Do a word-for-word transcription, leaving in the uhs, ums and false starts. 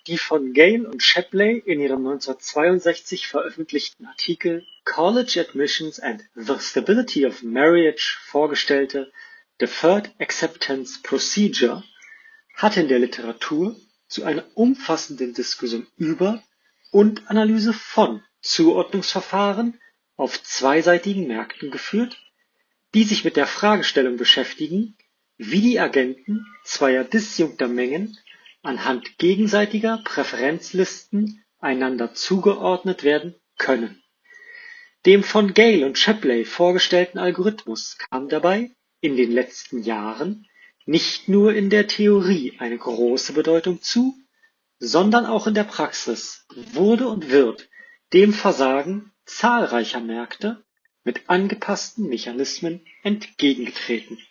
Die von Gale und Shapley in ihrem neunzehnhundertzweiundsechzig veröffentlichten Artikel College Admissions and the Stability of Marriage vorgestellte Deferred Acceptance Procedure hat in der Literatur zu einer umfassenden Diskussion über und Analyse von Zuordnungsverfahren auf zweiseitigen Märkten geführt, die sich mit der Fragestellung beschäftigen, wie die Agenten zweier disjunkter Mengen anhand gegenseitiger Präferenzlisten einander zugeordnet werden können. Dem von Gale und Shapley vorgestellten Algorithmus kam dabei in den letzten Jahren nicht nur in der Theorie eine große Bedeutung zu, sondern auch in der Praxis wurde und wird dem Versagen zahlreicher Märkte mit angepassten Mechanismen entgegengetreten